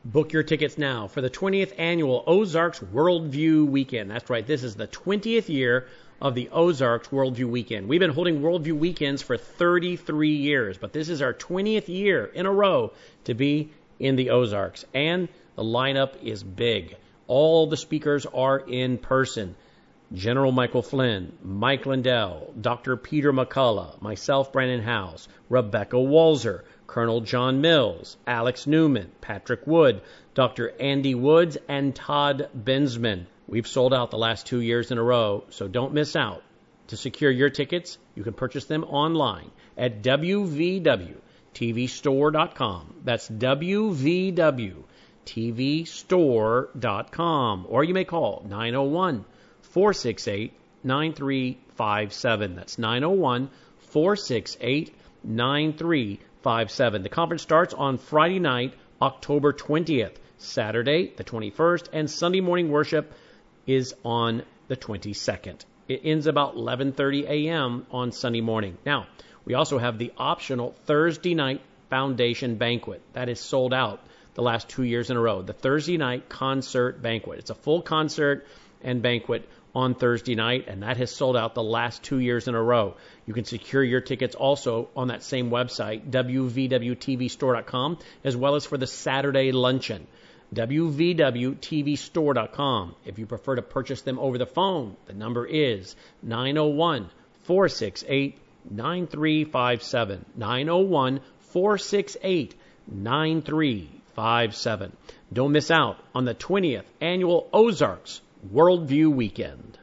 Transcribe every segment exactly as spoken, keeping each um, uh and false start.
Book your tickets now for the twentieth annual Ozarks Worldview Weekend. That's right, this is the twentieth year of the Ozarks Worldview Weekend. We've been holding Worldview Weekends for thirty-three years, but this is our twentieth year in a row to be in the Ozarks. And the lineup is big. All the speakers are in person. General Michael Flynn, Mike Lindell, Doctor Peter McCullough, myself, Brandon House, Rebecca Walzer, Colonel John Mills, Alex Newman, Patrick Wood, Doctor Andy Woods, and Todd Bensman. We've sold out the last two years in a row, so don't miss out. To secure your tickets, you can purchase them online at w v w t v store dot com. That's w v w t v store dot com. Or you may call nine oh one, four six eight, nine three five seven. That's nine oh one, four six eight, nine three five seven. The conference starts on Friday night, October twentieth, Saturday the twenty-first, and Sunday morning worship is on the twenty-second. It ends about eleven thirty a.m. on Sunday morning. Now, we also have the optional Thursday night foundation banquet. That is sold out the last two years in a row. The Thursday night concert banquet. It's a full concert and banquet on Thursday night, and that has sold out the last two years in a row. You can secure your tickets also on that same website, w v w t v store dot com, as well as for the Saturday luncheon, w v w t v store dot com. If you prefer to purchase them over the phone, the number is nine oh one, four six eight, nine three five seven, nine oh one, four six eight, nine three five seven. Don't miss out on the twentieth annual Ozarks Worldview Weekend.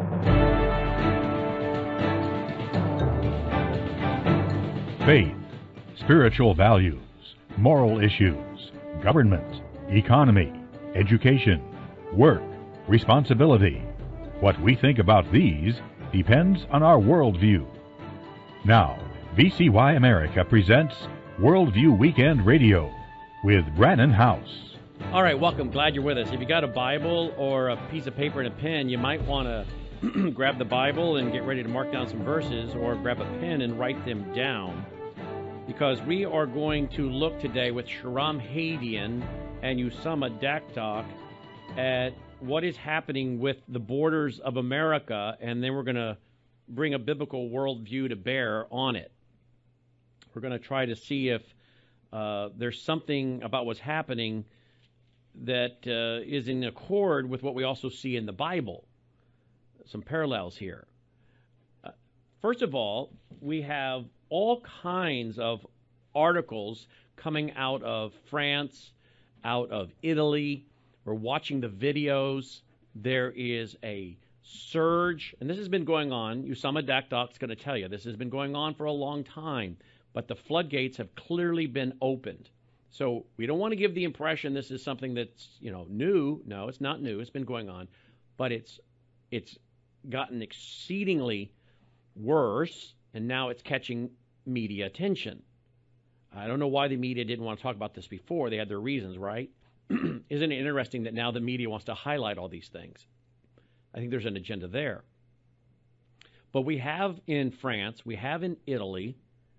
Faith, spiritual values, moral issues, government, economy, education, work, responsibility. What we think about these depends on our worldview. Now, V C Y America presents Worldview Weekend Radio with Brannon House. All right, welcome. Glad you're with us. If you got a Bible or a piece of paper and a pen, you might want to grab the Bible and get ready to mark down some verses, or grab a pen and write them down, because we are going to look today with Shahram Hadian and Usama Daktok at what is happening with the borders of America, and then we're going to bring a biblical worldview to bear on it. We're going to try to see if uh, there's something about what's happening that uh, is in accord with what we also see in the Bible. Some parallels here. Uh, first of all, we have all kinds of articles coming out of France, out of Italy. We're watching the videos. There is a surge, and this has been going on. Usama Daktok's going to tell you this has been going on for a long time, but the floodgates have clearly been opened. So we don't want to give the impression this is something that's, you know, new. No, it's not new. It's been going on, but it's it's gotten exceedingly worse, and now it's catching media attention. I don't know why the media didn't want to talk about this before. They had their reasons, right? Isn't it interesting that now the media wants to highlight all these things? I think there's an agenda there. But we have in France, we have in Italy,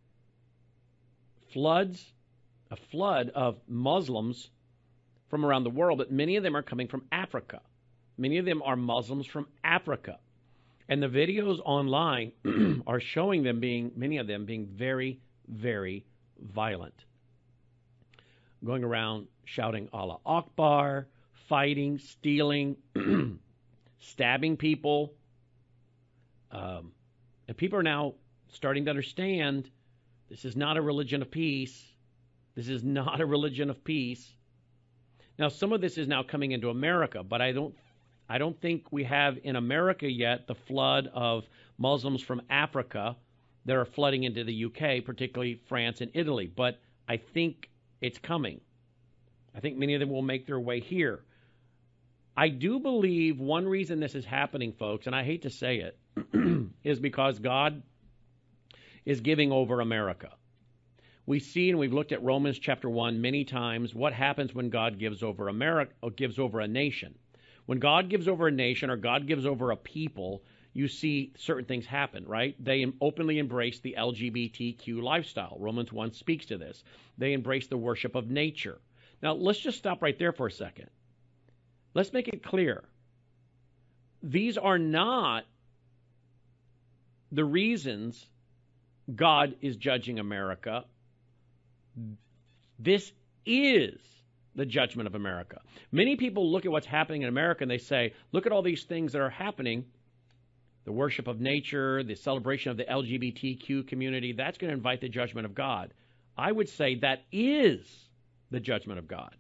floods, a flood of Muslims from around the world, but many of them are coming from Africa. Many of them are Muslims from Africa. And the videos online are showing them being, many of them being very, very violent. Going around shouting Allah Akbar, fighting, stealing, stabbing people. Um, and people are now starting to understand this is not a religion of peace. This is not a religion of peace. Now, some of this is now coming into America, but I don't I don't think we have in America yet the flood of Muslims from Africa that are flooding into the U K, particularly France and Italy. But I think it's coming. I think many of them will make their way here. I do believe one reason this is happening, folks, and I hate to say it, is because God is giving over America. We see, and we've looked at Romans chapter one many times, what happens when God gives over America, or gives over a nation. When God gives over a nation or God gives over a people, you see certain things happen, right? They openly embrace the L G B T Q lifestyle. Romans one speaks to this. They embrace the worship of nature. Now, let's just stop right there for a second. Let's make it clear. These are not the reasons God is judging America. This is the judgment of America. Many people look at what's happening in America and they say, look at all these things that are happening. The worship of nature, the celebration of the L G B T Q community, that's going to invite the judgment of God. I would say that is the judgment of God.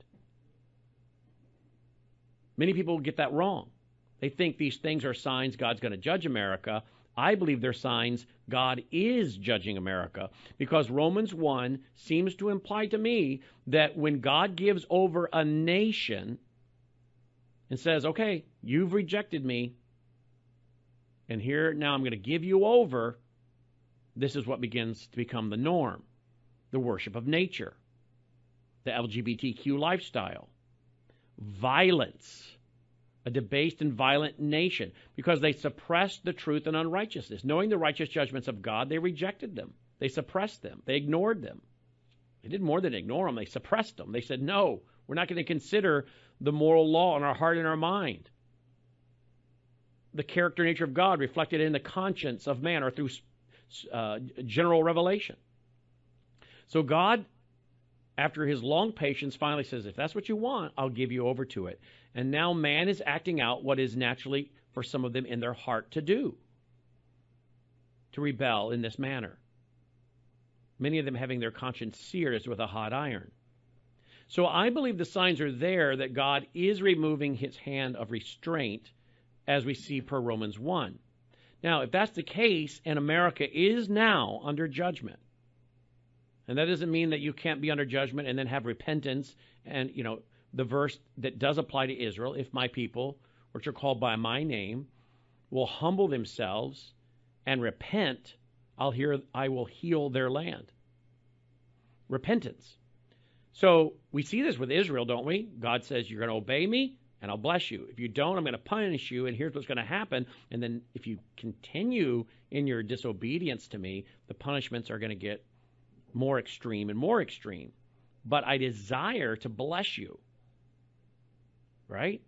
Many people get that wrong. They think these things are signs God's going to judge America. I believe they're signs God is judging America, because Romans one seems to imply to me that when God gives over a nation and says, okay, you've rejected me, and here now I'm going to give you over, this is what begins to become the norm. The worship of nature, the L G B T Q lifestyle, violence, a debased and violent nation, because they suppressed the truth and unrighteousness. Knowing the righteous judgments of God, they rejected them. They suppressed them. They ignored them. They did more than ignore them. They suppressed them. They said, no, we're not going to consider the moral law in our heart and our mind. The character nature of God reflected in the conscience of man or through uh, general revelation. So God, after his long patience, finally says, if that's what you want, I'll give you over to it. And now man is acting out what is naturally for some of them in their heart to do, to rebel in this manner. Many of them having their conscience seared as with a hot iron. So I believe the signs are there that God is removing his hand of restraint, as we see per Romans one. Now, if that's the case, and America is now under judgment, and that doesn't mean that you can't be under judgment and then have repentance, and, you know, the verse that does apply to Israel, if my people, which are called by my name, will humble themselves and repent, I'll hear, I will heal their land. Repentance. So we see this with Israel, don't we? God says, you're going to obey me, and I'll bless you. If you don't, I'm going to punish you, and here's what's going to happen. And then if you continue in your disobedience to me, the punishments are going to get more extreme and more extreme. But I desire to bless you. Right?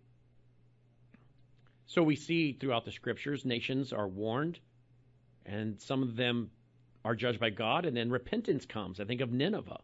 So we see throughout the scriptures, nations are warned, and some of them are judged by God, and then repentance comes. I think of Nineveh.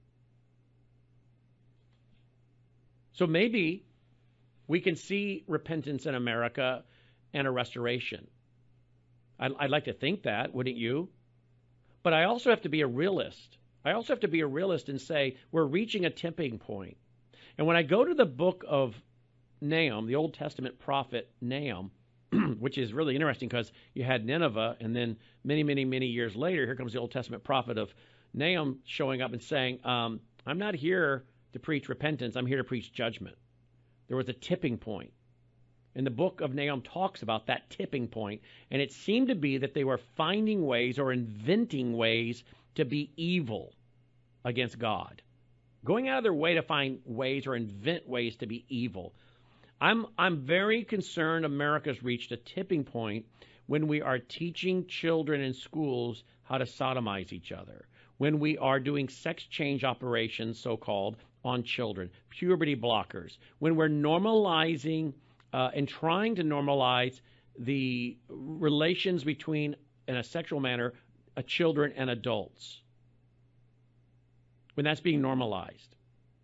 So maybe we can see repentance in America and a restoration. I'd, I'd like to think that, wouldn't you? But I also have to be a realist. I also have to be a realist and say we're reaching a tipping point. And when I go to the book of Nahum, the Old Testament prophet Nahum, which is really interesting because you had Nineveh, and then many, many, many years later, here comes the Old Testament prophet of Nahum showing up and saying, um, I'm not here to preach repentance, I'm here to preach judgment. There was a tipping point. And the book of Nahum talks about that tipping point, and it seemed to be that they were finding ways or inventing ways to be evil against God. Going out of their way to find ways or invent ways to be evil. I'm I'm very concerned America's reached a tipping point when we are teaching children in schools how to sodomize each other, when we are doing sex change operations, so-called, on children, puberty blockers, when we're normalizing uh, and trying to normalize the relations between, in a sexual manner, uh, children and adults, when that's being normalized.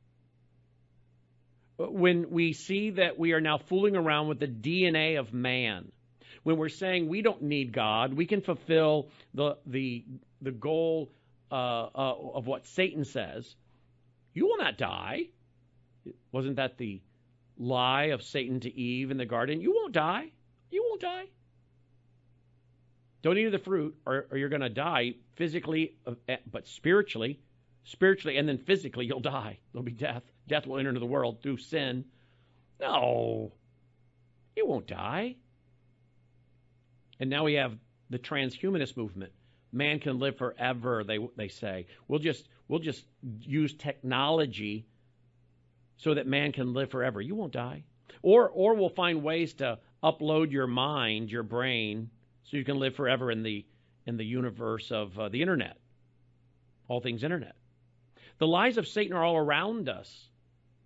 When we see that we are now fooling around with the D N A of man, when we're saying we don't need God, we can fulfill the the the goal uh, uh, of what Satan says, you will not die. Wasn't that the lie of Satan to Eve in the garden? You won't die. You won't die. Don't eat of the fruit, or, or you're going to die physically, but spiritually. Spiritually and then physically, you'll die. There'll be death. Death will enter into the world through sin. No, you won't die. And now we have the transhumanist movement. Man can live forever, they they say. We'll just we'll just use technology so that man can live forever. You won't die. Or or we'll find ways to upload your mind, your brain, so you can live forever in the in the universe of uh, the internet. All things internet. The lies of Satan are all around us.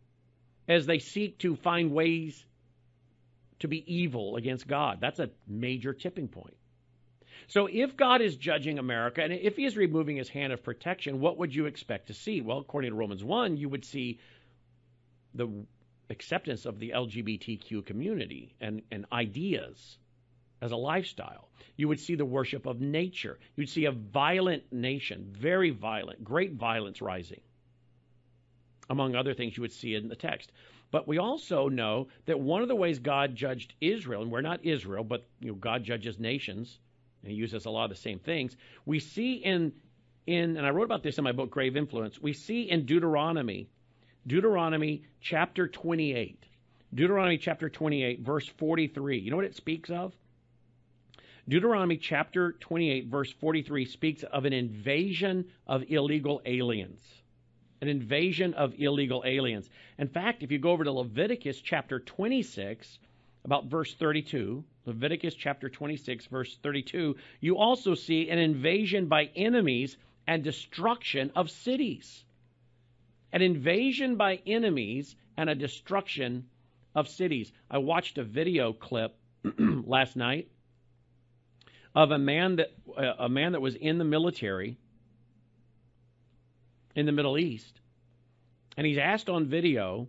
as they seek to find ways to be evil against God. That's a major tipping point. So if God is judging America, and if he is removing his hand of protection, what would you expect to see? Well, according to Romans one, you would see the acceptance of the L G B T Q community and, and ideas as a lifestyle. You would see the worship of nature. You'd see a violent nation, very violent, great violence rising. Among other things you would see in the text. But we also know that one of the ways God judged Israel, and we're not Israel, but you know, God judges nations, and he uses a lot of the same things. We see in, in, and I wrote about this in my book, Grave Influence, we see in Deuteronomy, Deuteronomy chapter twenty-eight. Deuteronomy chapter twenty-eight, verse forty-three. You know what it speaks of? Deuteronomy chapter twenty-eight, verse forty-three speaks of an invasion of illegal aliens. An invasion of illegal aliens. In fact, if you go over to Leviticus chapter twenty-six, about verse thirty-two, Leviticus chapter twenty-six, verse thirty-two, you also see an invasion by enemies and destruction of cities. An invasion by enemies and a destruction of cities. I watched a video clip last night of a man that uh, a man that was in the military in the Middle East, and he's asked on video,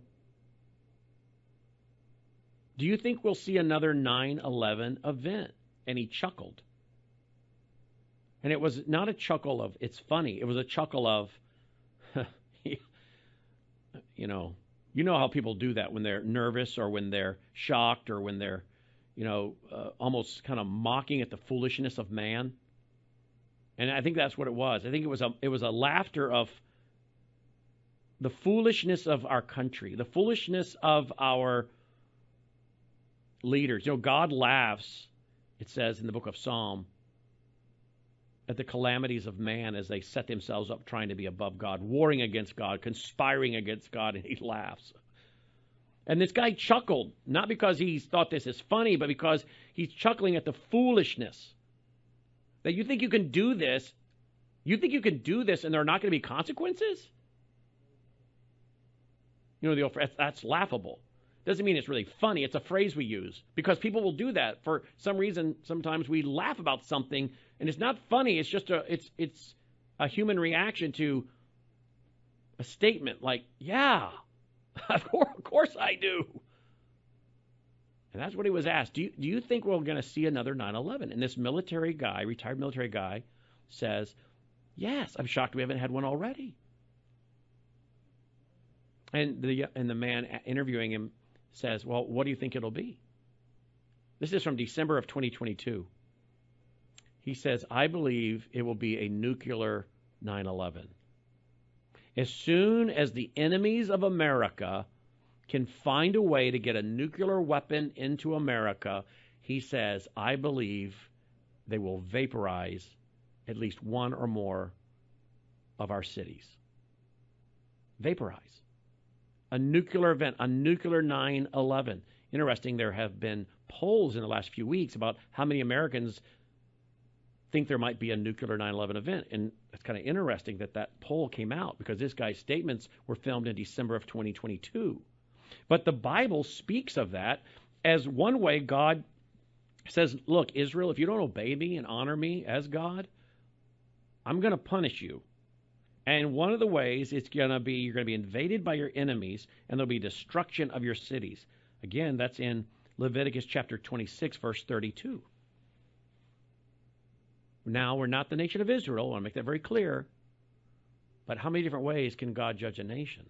do you think we'll see another nine eleven event? And he chuckled. And it was not a chuckle of, it's funny. It was a chuckle of, you know, you know how people do that when they're nervous or when they're shocked or when they're, you know, uh, almost kind of mocking at the foolishness of man. And I think that's what it was. I think it was a, it was a laughter of the foolishness of our country, the foolishness of our leaders. You know, God laughs, it says in the book of Psalm, at the calamities of man as they set themselves up trying to be above God, warring against God, conspiring against God, and he laughs. And this guy chuckled, not because he thought this is funny, but because he's chuckling at the foolishness. That you think you can do this, you think you can do this and there are not going to be consequences? You know, the old, that's laughable. Doesn't mean it's really funny. It's a phrase we use because people will do that for some reason. Sometimes we laugh about something and it's not funny. It's just a, it's, it's a human reaction to a statement like, yeah, of course, of course I do. And that's what he was asked. Do you, do you think we're going to see another nine eleven? And this military guy, retired military guy, says, yes, I'm shocked we haven't had one already. And the and the man interviewing him says, well, what do you think it'll be? This is from December of twenty twenty-two. He says, I believe it will be a nuclear nine eleven. As soon as the enemies of America can find a way to get a nuclear weapon into America, he says, I believe they will vaporize at least one or more of our cities. Vaporize. A nuclear event, a nuclear nine eleven. Interesting, there have been polls in the last few weeks about how many Americans think there might be a nuclear nine eleven event. And it's kind of interesting that that poll came out because this guy's statements were filmed in December of twenty twenty-two. But the Bible speaks of that as one way God says, look, Israel, if you don't obey me and honor me as God, I'm going to punish you. And one of the ways it's going to be, you're going to be invaded by your enemies, and there'll be destruction of your cities. Again, that's in Leviticus chapter twenty-six, verse thirty-two. Now, we're not the nation of Israel. I want to make that very clear. But how many different ways can God judge a nation?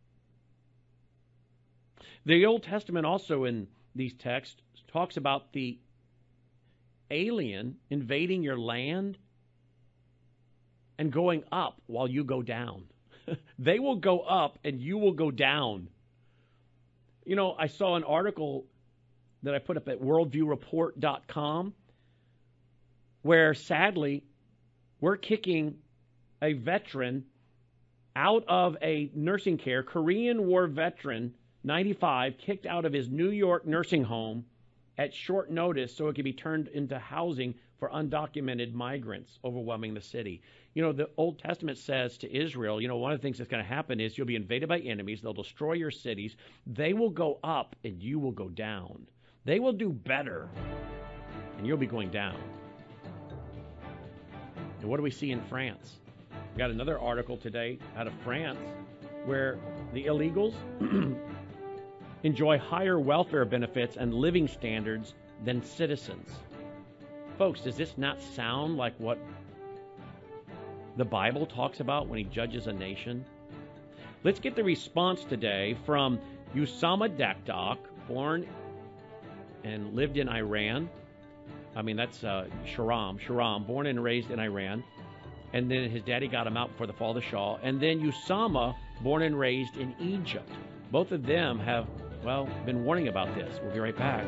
The Old Testament also in these texts talks about the alien invading your land and going up while you go down. They will go up and you will go down. You know, I saw an article that I put up at worldview report dot com where sadly we're kicking a veteran out of a nursing care, Korean War veteran, ninety-five, kicked out of his New York nursing home at short notice so it could be turned into housing for for undocumented migrants overwhelming the city. You know, the Old Testament says to Israel, you know, one of the things that's going to happen is you'll be invaded by enemies. They'll destroy your cities. They will go up and you will go down. They will do better and you'll be going down. And what do we see in France? We got another article today out of France where the illegals enjoy higher welfare benefits and living standards than citizens. Folks, does this not sound like what the Bible talks about when he judges a nation? Let's get the response today from Usama Dakdok, born and lived in Iran. I mean, that's uh, Sharam, Sharam, born and raised in Iran. And then his daddy got him out before the fall of the Shah. And then Usama, born and raised in Egypt. Both of them have, well, been warning about this. We'll be right back.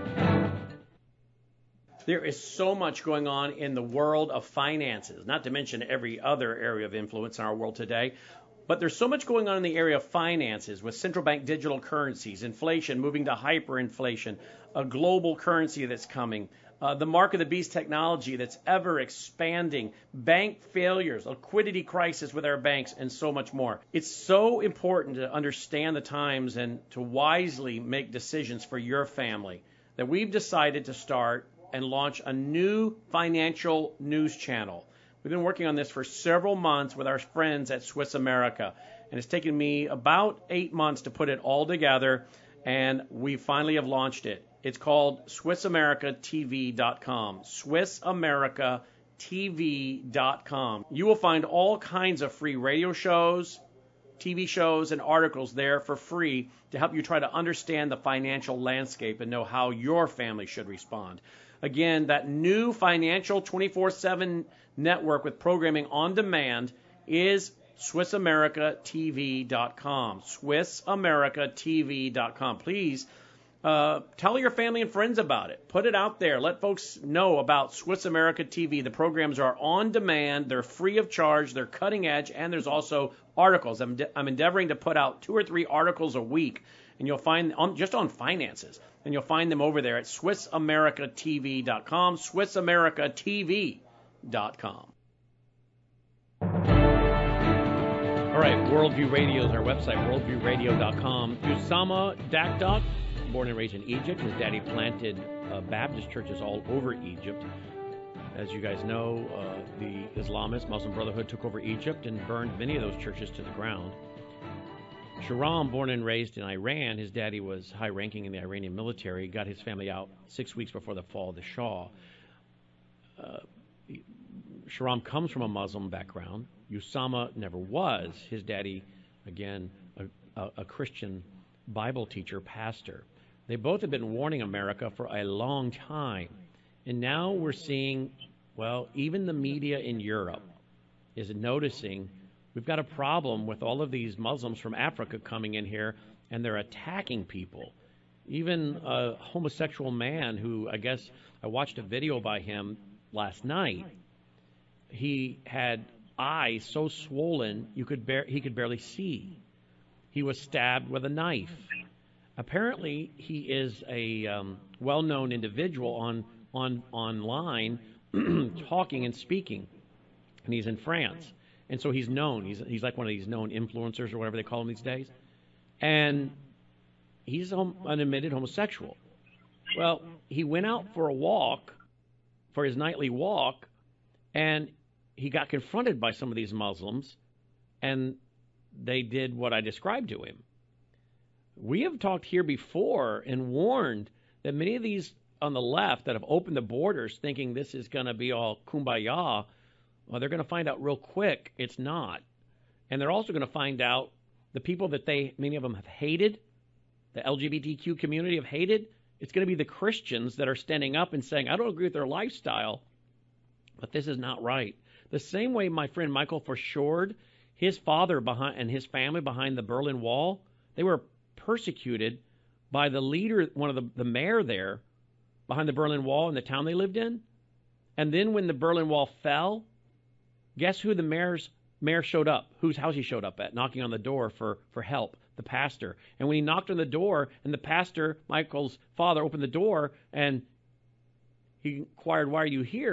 There is so much going on in the world of finances, not to mention every other area of influence in our world today. But there's so much going on in the area of finances with central bank digital currencies, inflation moving to hyperinflation, a global currency that's coming, uh, the mark of the beast technology that's ever expanding, bank failures, liquidity crisis with our banks, and so much more. It's so important to understand the times and to wisely make decisions for your family that we've decided to start and launch a new financial news channel. We've been working on this for several months with our friends at Swiss America, and it's taken me about eight months to put it all together, and we finally have launched it. It's called Swiss America T V dot com, Swiss America T V dot com. You will find all kinds of free radio shows, T V shows, and articles there for free to help you try to understand the financial landscape and know how your family should respond. Again, that new financial twenty-four seven network with programming on demand is Swiss America T V dot com, Swiss America T V dot com. Please uh, tell your family and friends about it. Put it out there. Let folks know about Swiss America T V. The programs are on demand. They're free of charge. They're cutting edge. And there's also articles. I'm, de- I'm endeavoring to put out two or three articles a week. And you'll find on, just on finances. And you'll find them over there at Swiss America T V dot com, Swiss America T V dot com. All right, Worldview Radio is our website, worldview radio dot com. Usama Dakdok, born and raised in Egypt. His daddy planted uh, Baptist churches all over Egypt. As you guys know, uh, the Islamist Muslim Brotherhood took over Egypt and burned many of those churches to the ground. Sharam, born and raised in Iran, his daddy was high-ranking in the Iranian military, got his family out six weeks before the fall of the Shah. Uh, Sharam comes from a Muslim background. Usama never was. His daddy, again, a, a, a Christian Bible teacher, pastor. They both have been warning America for a long time. And now we're seeing, well, even the media in Europe is noticing we've got a problem with all of these Muslims from Africa coming in here, and they're attacking people. Even a homosexual man who, I guess, I watched a video by him last night. He had eyes so swollen you could bar- he could barely see. He was stabbed with a knife. Apparently, he is a um, well-known individual on on online, talking and speaking, and he's in France. And so he's known. He's he's like one of these known influencers or whatever they call them these days. And he's an admitted homosexual. Well, he went out for a walk, for his nightly walk, and he got confronted by some of these Muslims, and they did what I described to him. We have talked here before and warned that many of these on the left that have opened the borders thinking this is going to be all kumbaya, well, they're going to find out real quick it's not. And they're also going to find out the people that they, many of them have hated, the L G B T Q community have hated, it's going to be the Christians that are standing up and saying, I don't agree with their lifestyle, but this is not right. The same way my friend Michael Forshoard, his father behind and his family behind the Berlin Wall, they were persecuted by the leader, one of the, the mayor there behind the Berlin Wall in the town they lived in. And then when the Berlin Wall fell, guess who the mayor's mayor showed up? Whose house he showed up at, knocking on the door for, for help? The pastor. And when he knocked on the door, and the pastor, Michael's father, opened the door, and he inquired, why are you here?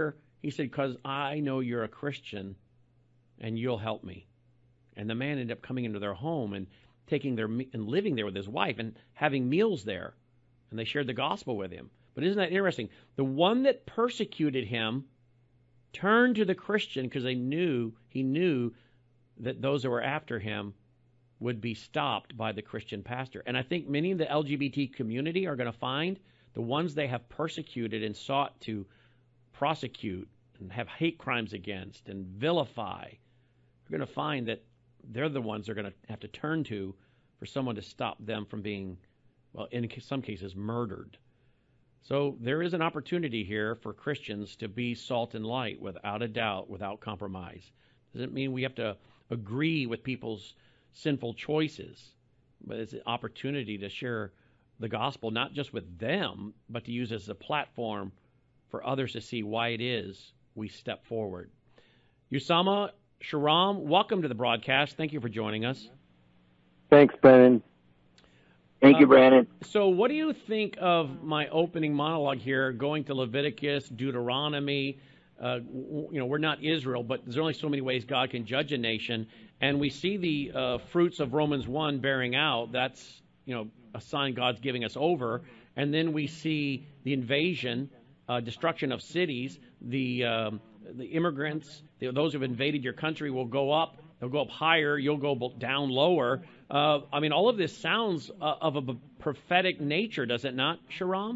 He said, because I know you're a Christian and you'll help me. And the man ended up coming into their home and taking their and living there with his wife and having meals there. And they shared the gospel with him. But isn't that interesting? The one that persecuted him turned to the Christian because they knew he knew that those that were after him would be stopped by the Christian pastor. And I think many of the L G B T community are going to find the ones they have persecuted and sought to prosecute and have hate crimes against and vilify, are going to find that they're the ones they're going to have to turn to for someone to stop them from being, well, in some cases, murdered. So there is an opportunity here for Christians to be salt and light without a doubt, without compromise. Doesn't mean we have to agree with people's sinful choices, but it's an opportunity to share the gospel, not just with them, but to use it as a platform for others to see why it is we step forward. Usama Shahram, welcome to the broadcast. Thank you for joining us. Thanks, Brandon. Thank you, Brandon. Uh, so what do you think of my opening monologue here, going to Leviticus, Deuteronomy? Uh, you know, we're not Israel, but there's only so many ways God can judge a nation. And we see the uh, fruits of Romans one bearing out. That's, you know, a sign God's giving us over. And then we see the invasion, uh, destruction of cities. The um, the immigrants, the, those who have invaded your country will go up. They'll go up higher. You'll go down lower. Uh, I mean, all of this sounds uh, of a prophetic nature, does it not, Shahram?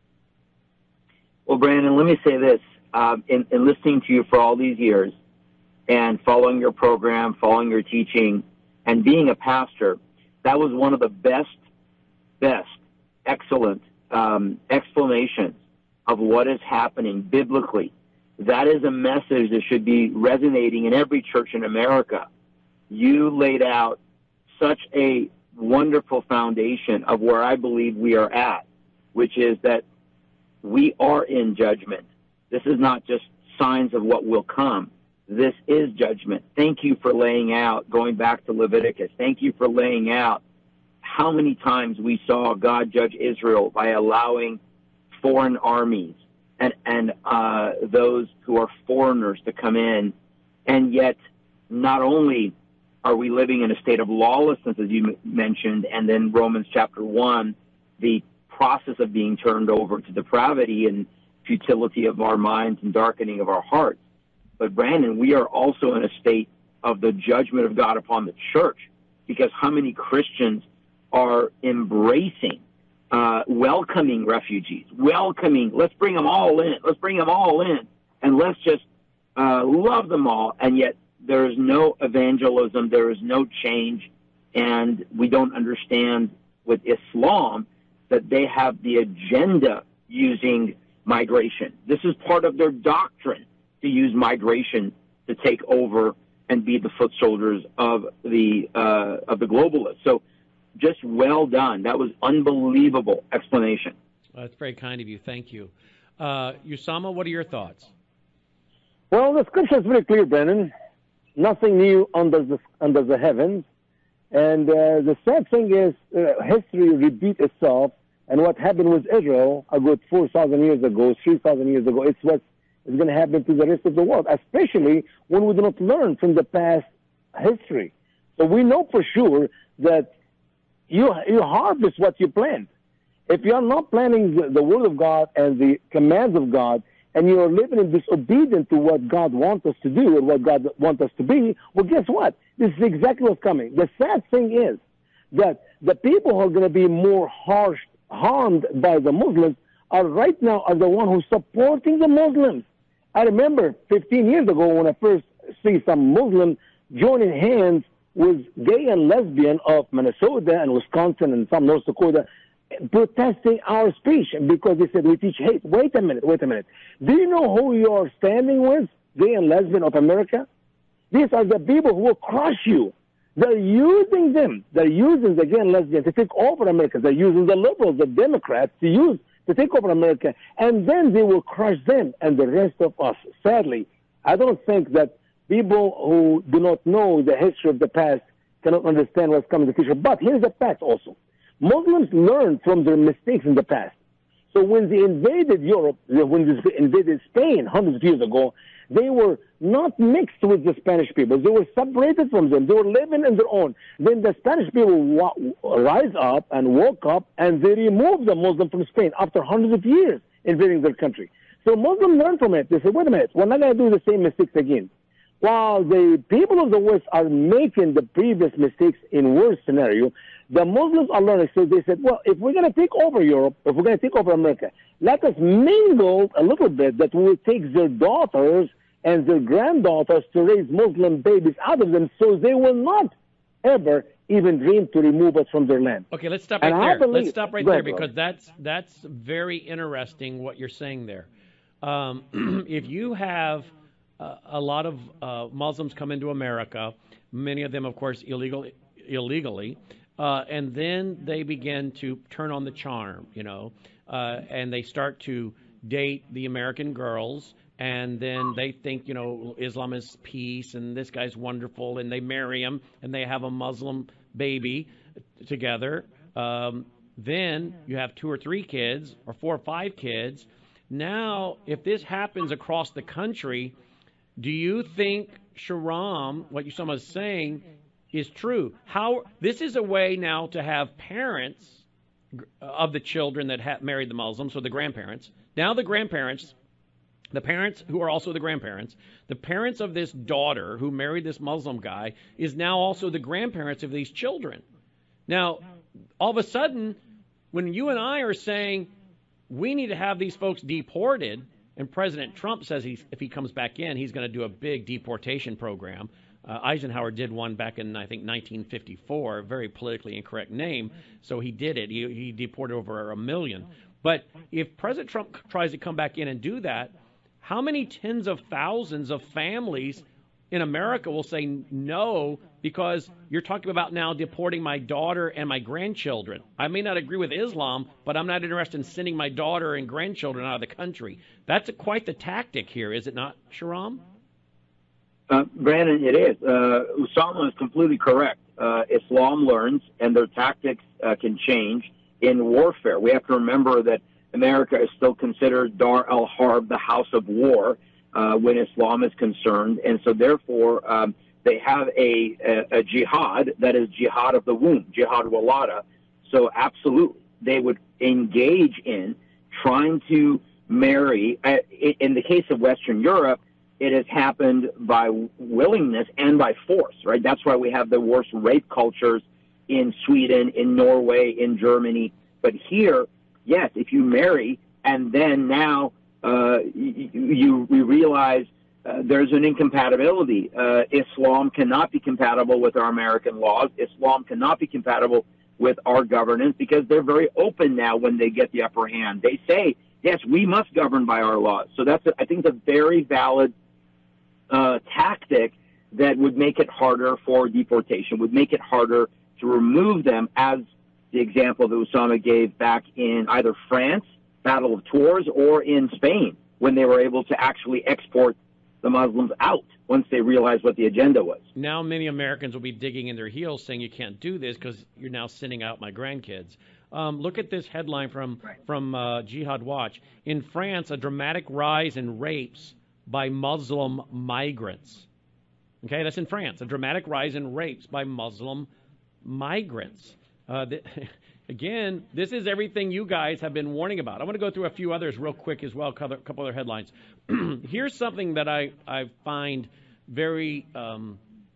Well, Brandon, let me say this. Um, in, in listening to you for all these years and following your program, following your teaching, and being a pastor, that was one of the best, best, excellent um, explanations of what is happening biblically. That is a message that should be resonating in every church in America. You laid out such a wonderful foundation of where I believe we are at, which is that we are in judgment. This is not just signs of what will come. This is judgment. Thank you for laying out, going back to Leviticus, thank you for laying out how many times we saw God judge Israel by allowing foreign armies and, and uh, those who are foreigners to come in. And yet, not only are we living in a state of lawlessness, as you m- mentioned, and then Romans chapter one, the process of being turned over to depravity and futility of our minds and darkening of our hearts. But, Brandon, we are also in a state of the judgment of God upon the church, because how many Christians are embracing, uh, welcoming refugees, welcoming, let's bring them all in, let's bring them all in, and let's just uh, love them all, and yet there is no evangelism, there is no change, and we don't understand with Islam that they have the agenda using migration. This is part of their doctrine, to use migration to take over and be the foot soldiers of the uh, of the globalists. So just well done. That was unbelievable explanation. Well, that's very kind of you. Thank you. Uh, Usama, what are your thoughts? Well, the scripture is very clear, Brennan. Nothing new under the, under the heavens. And uh, the sad thing is uh, history repeats itself. And what happened with Israel a good four thousand years ago, three thousand years ago, it's what is going to happen to the rest of the world, especially when we do not learn from the past history. So we know for sure that you you harvest what you plant. If you are not planting the, the word of God and the commands of God, and you are living in disobedience to what God wants us to do or what God wants us to be, well, guess what? This is exactly what's coming. The sad thing is that the people who are going to be more harsh, harmed by the Muslims are right now are the one who's supporting the Muslims. I remember fifteen years ago when I first see some Muslim joining hands with gay and lesbian of Minnesota and Wisconsin and some North Dakota protesting our speech because they said we teach hate. Wait a minute, wait a minute. Do you know who you are standing with, gay and lesbian of America? These are the people who will crush you. They're using them. They're using the gay and lesbian to take over America. They're using the liberals, the Democrats, to use to take over America, and then they will crush them and the rest of us. Sadly, I don't think that people who do not know the history of the past cannot understand what's coming in the future. But here's the fact also. Muslims learn from their mistakes in the past. So when they invaded Europe, when they invaded Spain hundreds of years ago, they were not mixed with the Spanish people. They were separated from them. They were living on their own. Then the Spanish people wa- rise up and woke up, and they removed the Muslim from Spain after hundreds of years invading their country. So Muslims learned from it. They said, wait a minute, we're not going to do the same mistakes again. While the people of the West are making the previous mistakes in worse scenario, the Muslims are learning. So they said, well, if we're going to take over Europe, if we're going to take over America, let us mingle a little bit that will take their daughters and their granddaughters to raise Muslim babies out of them, so they will not ever even dream to remove us from their land. Okay, let's stop right And there. believe, let's stop right go there ahead, because that's that's very interesting what you're saying there. Um, if you have uh, a lot of uh, Muslims come into America, many of them, of course, illegal, illegally, uh, and then they begin to turn on the charm, you know, uh, and they start to date the American girls. And then they think, you know, Islam is peace and this guy's wonderful, and they marry him and they have a Muslim baby together. Um, then you have two or three kids or four or five kids. Now, if this happens across the country, do you think, Shahram, what you someone is saying is true? How this is a way now to have parents of the children that have married the Muslims, so the grandparents. Now the grandparents. The parents who are also the grandparents, the parents of this daughter who married this Muslim guy is now also the grandparents of these children. Now, all of a sudden, when you and I are saying we need to have these folks deported, and President Trump says he's, if he comes back in, he's going to do a big deportation program. Uh, Eisenhower did one back in, I think, nineteen fifty-four, a very politically incorrect name, so he did it. He, he deported over a million. But if President Trump tries to come back in and do that, how many tens of thousands of families in America will say no because you're talking about now deporting my daughter and my grandchildren? I may not agree with Islam, but I'm not interested in sending my daughter and grandchildren out of the country. That's a, quite the tactic here, is it not, Shahram? Uh, Brandon, it is. Uh, Usama is completely correct. Uh, Islam learns, and their tactics uh, can change in warfare. We have to remember that America is still considered Dar al-Harb, the house of war, uh, when Islam is concerned. And so, therefore, um, they have a, a, a jihad that is jihad of the womb, jihad walada. So, absolutely, they would engage in trying to marry. Uh, in the case of Western Europe, it has happened by willingness and by force, right? That's why we have the worst rape cultures in Sweden, in Norway, in Germany. But here, yes, if you marry and then now uh, you, you we realize uh, there's an incompatibility. Uh, Islam cannot be compatible with our American laws. Islam cannot be compatible with our governance because they're very open now when they get the upper hand. They say, yes, we must govern by our laws. So that's, a, I think, a very valid uh, tactic that would make it harder for deportation, would make it harder to remove them, as the example that Usama gave back in either France, Battle of Tours, or in Spain, when they were able to actually export the Muslims out once they realized what the agenda was. Now many Americans will be digging in their heels saying you can't do this because you're now sending out my grandkids. Um, look at this headline from, right. from uh, Jihad Watch. In France, a dramatic rise in rapes by Muslim migrants. Okay, that's in France. A dramatic rise in rapes by Muslim migrants. Uh, th- again, this is everything you guys have been warning about. I want to go through a few others real quick as well, a couple other headlines. Here's something that I, I find very um,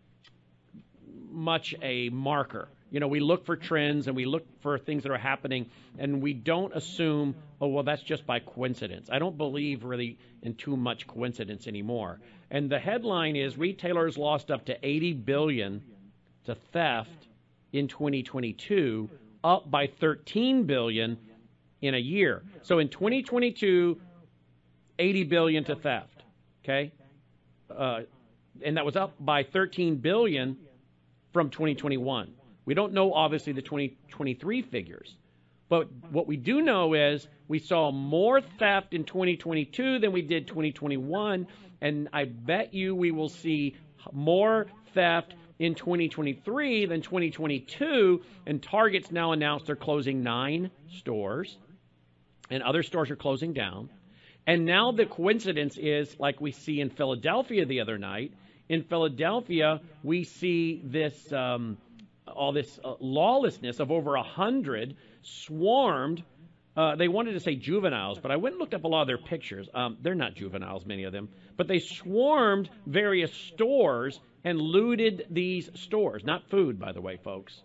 much a marker. You know, we look for trends and we look for things that are happening, and we don't assume, oh, well, that's just by coincidence. I don't believe really in too much coincidence anymore. And the headline is retailers lost up to eighty billion dollars to theft in twenty twenty-two, up by thirteen billion dollars in a year. So in twenty twenty-two, eighty billion dollars to theft, okay? Uh, and that was up by thirteen billion dollars from twenty twenty-one. We don't know, obviously, the twenty twenty-three figures. But what we do know is we saw more theft in twenty twenty-two than we did twenty twenty-one, and I bet you we will see more theft in twenty twenty-three than twenty twenty-two, and Target's now announced they're closing nine stores. and other stores are closing down. And now the coincidence is, like we see in Philadelphia the other night. In Philadelphia, we see this um, all this uh, lawlessness of over a hundred swarmed. Uh, they wanted to say juveniles, but I went and looked up a lot of their pictures. Um, they're not juveniles, many of them, but they swarmed various stores and looted these stores. Not food, by the way, folks.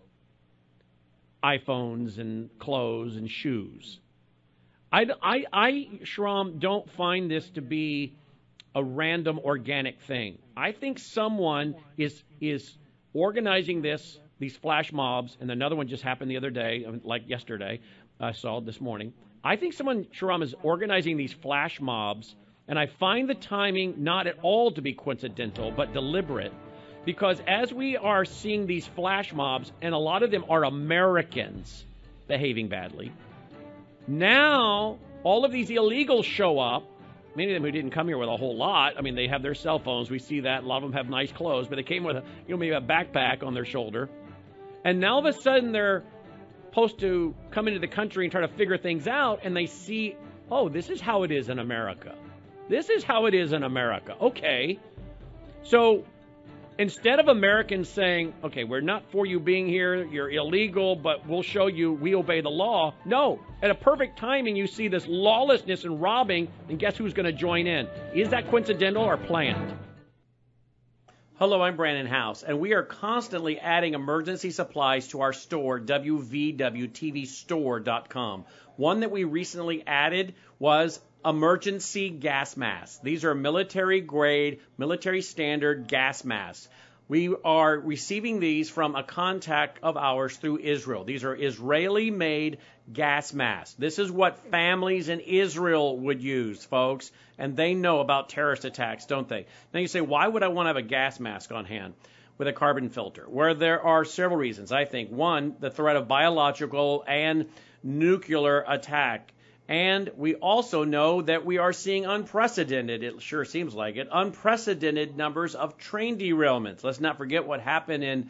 iPhones and clothes and shoes. I, I, I, Shram, don't find this to be a random organic thing. I think someone is is organizing this, these flash mobs, and another one just happened the other day, like yesterday. I saw this morning. I think someone, Shram, is organizing these flash mobs, and I find the timing not at all to be coincidental, but deliberate, because as we are seeing these flash mobs, and a lot of them are Americans behaving badly, now all of these illegals show up, many of them who didn't come here with a whole lot. I mean, they have their cell phones. We see that. A lot of them have nice clothes, but they came with a, you know, maybe a backpack on their shoulder. And now all of a sudden they're supposed to come into the country and try to figure things out, and they see, oh, this is how it is in America. This is how it is in America. Okay. So instead of Americans saying, okay, we're not for you being here, you're illegal, but we'll show you we obey the law. No. At a perfect timing, you see this lawlessness and robbing, and guess who's going to join in? Is that coincidental or planned? Hello, I'm Brandon House, and we are constantly adding emergency supplies to our store, W V W T V store dot com. One that we recently added was emergency gas masks. These are military-grade, military-standard gas masks. We are receiving these from a contact of ours through Israel. These are Israeli-made gas masks. This is what families in Israel would use, folks, and they know about terrorist attacks, don't they? Now you say, why would I want to have a gas mask on hand with a carbon filter? Where there are several reasons, I think. One, the threat of biological and nuclear attack. And we also know that we are seeing unprecedented, it sure seems like it, unprecedented numbers of train derailments. Let's not forget what happened in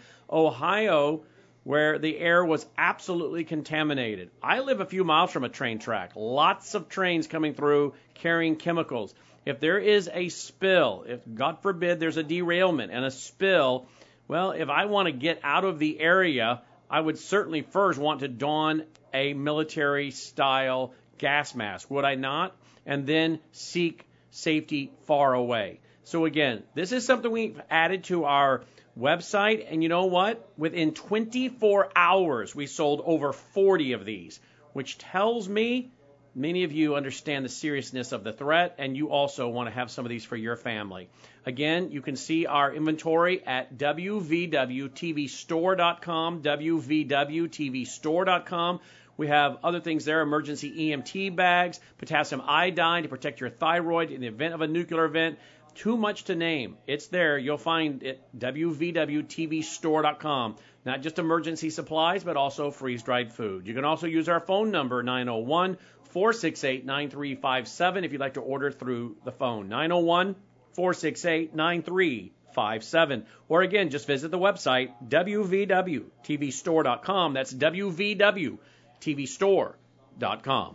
Ohio, where the air was absolutely contaminated. I live a few miles from a train track. Lots of trains coming through carrying chemicals. If there is a spill, if God forbid there's a derailment and a spill, well, if I want to get out of the area, I would certainly first want to don a military-style gas mask, would I not? And then seek safety far away. So again, this is something we've added to our website, and you know what? Within twenty-four hours, we sold over forty of these, which tells me many of you understand the seriousness of the threat, and you also want to have some of these for your family. Again, you can see our inventory at W V W T V store dot com, W V W T V store dot com. We have other things there, emergency E M T bags, potassium iodine to protect your thyroid in the event of a nuclear event. Too much to name. It's there. You'll find it at W V W T V store dot com. Not just emergency supplies, but also freeze-dried food. You can also use our phone number, nine oh one, four six eight, nine three five seven, if you'd like to order through the phone, nine oh one, four six eight, nine three five seven. Or again, just visit the website, W V W T V store dot com. That's W V W T V store dot com.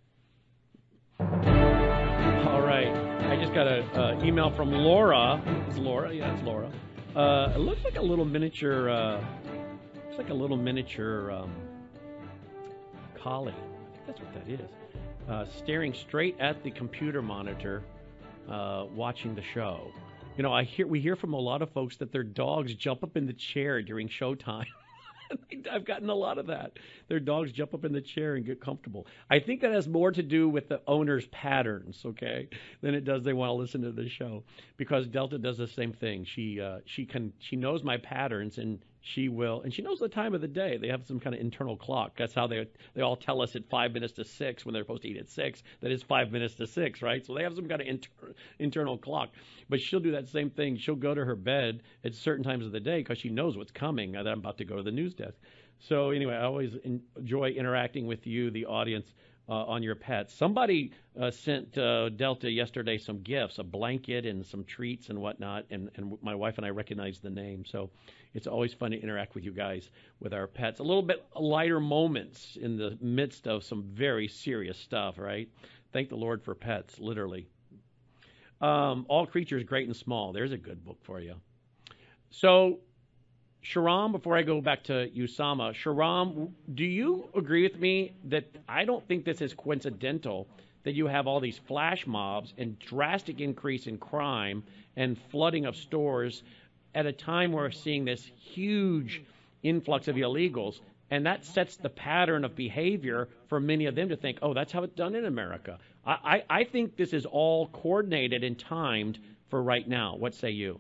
All right. I just got an email from Laura. It's Laura. Yeah, it's Laura. Uh, it looks like a little miniature, uh, looks like a little miniature um, collie. I think that's what that is. Uh, staring straight at the computer monitor, uh, watching the show. You know, I hear we hear from a lot of folks that their dogs jump up in the chair during showtime. I've gotten a lot of that. Their dogs jump up in the chair and get comfortable. I think that has more to do with the owner's patterns, okay, than it does they want to listen to the show. Because Delta does the same thing. She uh, she can she knows my patterns, and she will, and she knows the time of the day. They have some kind of internal clock. That's how they they all tell us at five minutes to six when they're supposed to eat at six. That is five minutes to six, right? So they have some kind of inter, internal clock. But she'll do that same thing. She'll go to her bed at certain times of the day because she knows what's coming. That I'm about to go to the news desk. So anyway, I always enjoy interacting with you, the audience, uh, on your pets. Somebody uh, sent uh, Delta yesterday some gifts, a blanket and some treats and whatnot, and, and my wife and I recognized the name. So it's always fun to interact with you guys, with our pets. A little bit lighter moments in the midst of some very serious stuff, right? Thank the Lord for pets, literally. Um, All Creatures Great and Small. There's a good book for you. So, Shahram, before I go back to Usama, Shahram, do you agree with me that I don't think this is coincidental that you have all these flash mobs and drastic increase in crime and flooding of stores at a time where we're seeing this huge influx of illegals, and that sets the pattern of behavior for many of them to think, oh, that's how it's done in America. I, I, I think this is all coordinated and timed for right now. What say you?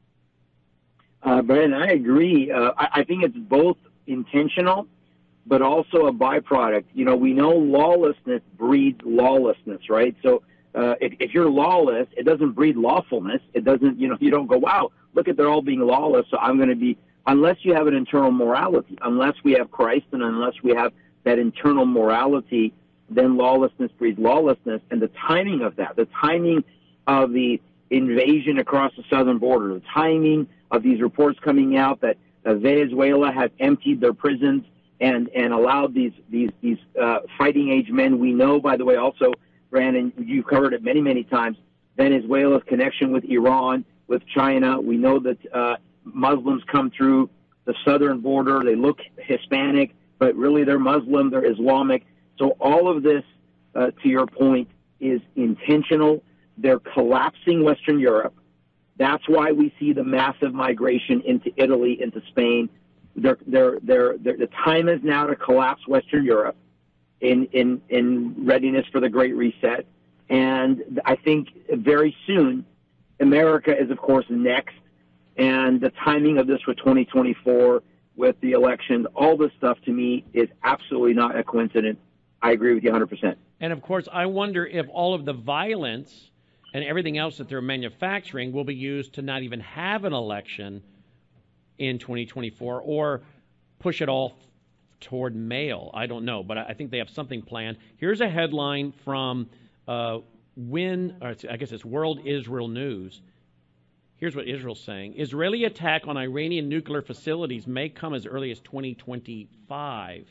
Uh, Brandon, I agree. Uh, I, I think it's both intentional, but also a byproduct. You know, we know lawlessness breeds lawlessness, right? So uh, if, if you're lawless, it doesn't breed lawfulness. It doesn't, you know, you don't go, wow, look at they're all being lawless, so I'm going to be, unless you have an internal morality, unless we have Christ and unless we have that internal morality, then lawlessness breeds lawlessness. And the timing of that, the timing of the invasion across the southern border, the timing of these reports coming out that uh, Venezuela has emptied their prisons and, and allowed these these these uh, fighting age men. We know, by the way, also, Brandon, you've covered it many, many times, Venezuela's connection with Iran, with China. We know that uh, Muslims come through the southern border. They look Hispanic, but really they're Muslim, they're Islamic. So all of this, uh, to your point, is intentional. They're collapsing Western Europe. That's why we see the massive migration into Italy, into Spain. They're, they're, they're, they're, the time is now to collapse Western Europe in, in, in readiness for the Great Reset. And I think very soon, America is, of course, next. And the timing of this with twenty twenty-four, with the elections, all this stuff to me is absolutely not a coincidence. I agree with you one hundred percent. And, of course, I wonder if all of the violence and everything else that they're manufacturing will be used to not even have an election in twenty twenty-four or push it all toward mail. I don't know, but I think they have something planned. Here's a headline from uh, Win, or I guess it's World Israel News. Here's what Israel's saying. Israeli attack on Iranian nuclear facilities may come as early as twenty twenty-five.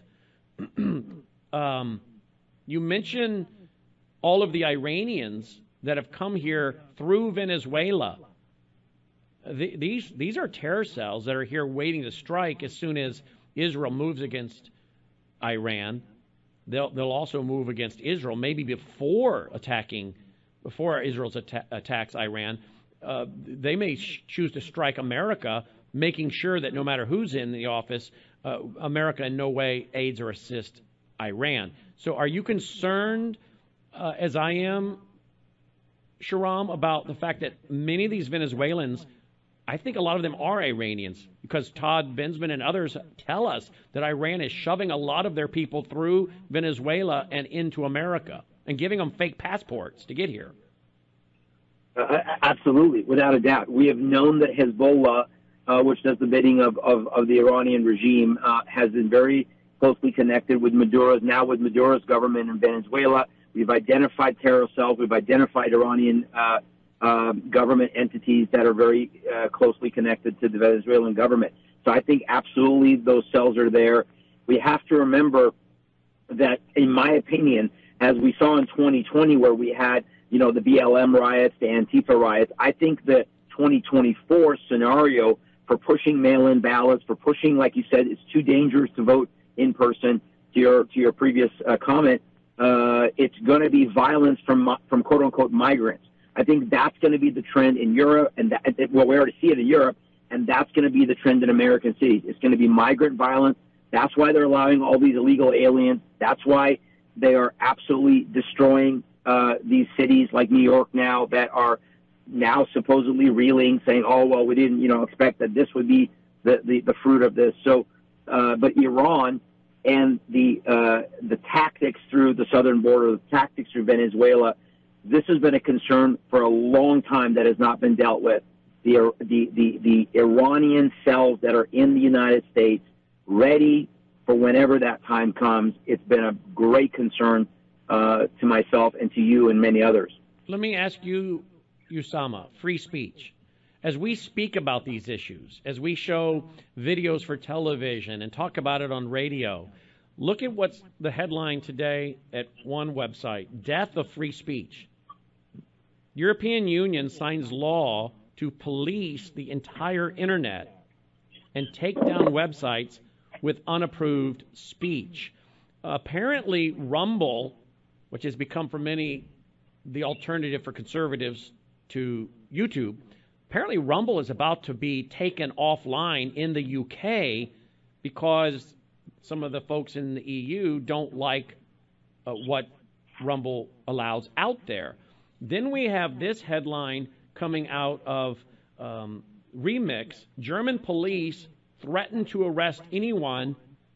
um, you mentioned all of the Iranians that have come here through Venezuela. The, these these are terror cells that are here waiting to strike as soon as Israel moves against Iran. They'll they'll also move against Israel, maybe before attacking, before Israel atta- attacks Iran. Uh, they may sh- choose to strike America, making sure that no matter who's in the office, uh, America in no way aids or assists Iran. So are you concerned, uh, as I am, Shahram, about the fact that many of these Venezuelans, I think a lot of them are Iranians, because Todd Bensman and others tell us that Iran is shoving a lot of their people through Venezuela and into America and giving them fake passports to get here. Uh, absolutely, without a doubt. We have known that Hezbollah, uh, which does the bidding of, of, of the Iranian regime, uh, has been very closely connected with Maduro's, now with Maduro's government in Venezuela. We've identified terror cells. We've identified Iranian uh, uh, government entities that are very uh, closely connected to the Venezuelan government. So I think absolutely those cells are there. We have to remember that, in my opinion, as we saw in twenty twenty where we had, you know, the B L M riots, the Antifa riots, I think the twenty twenty-four scenario for pushing mail-in ballots, for pushing, like you said, it's too dangerous to vote in person, to your, to your previous uh, comment, Uh, it's going to be violence from, from quote-unquote migrants. I think that's going to be the trend in Europe, and that, well, we already see it in Europe, and that's going to be the trend in American cities. It's going to be migrant violence. That's why they're allowing all these illegal aliens. That's why they are absolutely destroying uh, these cities like New York now that are now supposedly reeling, saying, oh, well, we didn't, you know, expect that this would be the, the, the fruit of this. So, uh, but Iran and the uh, the tactics through the southern border, the tactics through Venezuela, this has been a concern for a long time that has not been dealt with. The the the, the Iranian cells that are in the United States, ready for whenever that time comes. It's been a great concern uh, to myself and to you and many others. Let me ask you, Usama, free speech. As we speak about these issues, as we show videos for television and talk about it on radio, look at what's the headline today at one website, Death of Free Speech. European Union signs law to police the entire internet and take down websites with unapproved speech. Apparently, Rumble, which has become for many the alternative for conservatives to YouTube, apparently Rumble is about to be taken offline in the U K because some of the folks in the E U don't like uh, what Rumble allows out there. Then we have this headline coming out of um, Remix. German police threaten to arrest anyone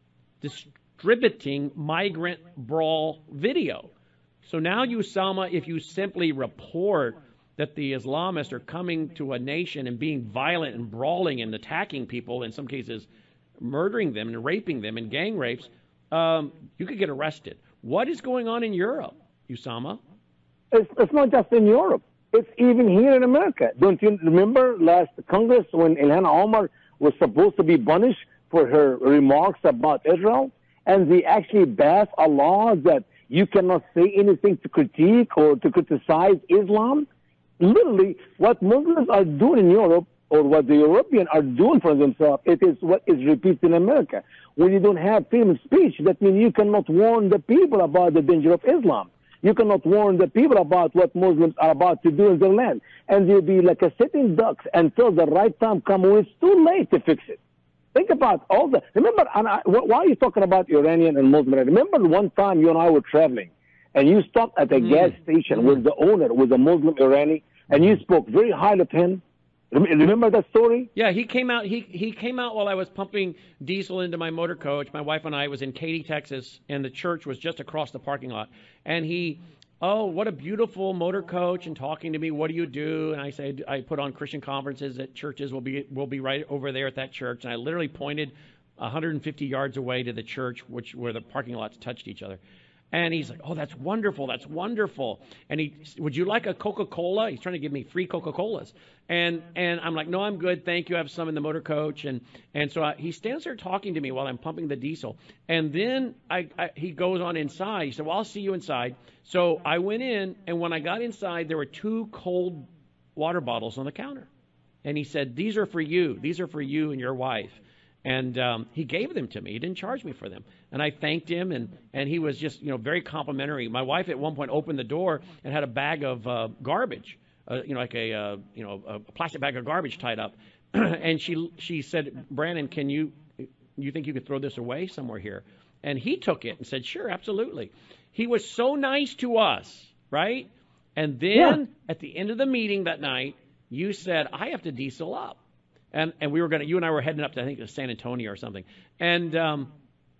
distributing migrant brawl video. So now, Usama, if you simply report that the Islamists are coming to a nation and being violent and brawling and attacking people, in some cases murdering them and raping them and gang rapes, um, you could get arrested. What is going on in Europe, Usama? It's, it's not just in Europe. It's even here in America. Don't you remember last Congress when Ilhan Omar was supposed to be punished for her remarks about Israel? And they actually passed a law that you cannot say anything to critique or to criticize Islam. Literally, what Muslims are doing in Europe, or what the Europeans are doing for themselves, it is what is repeated in America. When you don't have freedom of speech, that means you cannot warn the people about the danger of Islam. You cannot warn the people about what Muslims are about to do in their land. And you'll be like a sitting ducks until the right time comes when it's too late to fix it. Think about all the... Remember, and I, why are you talking about Iranian and Muslim? Remember one time you and I were traveling, and you stopped at a mm. gas station mm. where the owner was a Muslim Iranian, and you spoke very highly of him. Remember that story? Yeah, he came out. He he came out while I was pumping diesel into my motor coach. My wife and I was in Katy, Texas, and the church was just across the parking lot. And he, oh, what a beautiful motor coach, and talking to me. What do you do? And I said, I put on Christian conferences at churches. We'll be we'll be right over there at that church. And I literally pointed one hundred fifty yards away to the church, which where the parking lots touched each other. And he's like, oh, that's wonderful. That's wonderful. And he, would you like a Coca-Cola? He's trying to give me free Coca-Colas. And and I'm like, no, I'm good. Thank you. I have some in the motor coach. And and so I, he stands there talking to me while I'm pumping the diesel. And then I, I he goes on inside. He said, well, I'll see you inside. So I went in, and when I got inside, there were two cold water bottles on the counter. And he said, these are for you. These are for you and your wife. And um, he gave them to me. He didn't charge me for them. And I thanked him, and, and he was just, you know, very complimentary. My wife at one point opened the door and had a bag of uh, garbage, uh, you know, like a, uh, you know, a plastic bag of garbage tied up. And she she said, Brandon, can you, you think you could throw this away somewhere here? And he took it and said, sure, absolutely. He was so nice to us, right? And then yeah. at the end of the meeting that night, you said, I have to diesel up. And and we were going to, you and I were heading up to, I think it was San Antonio or something. And um,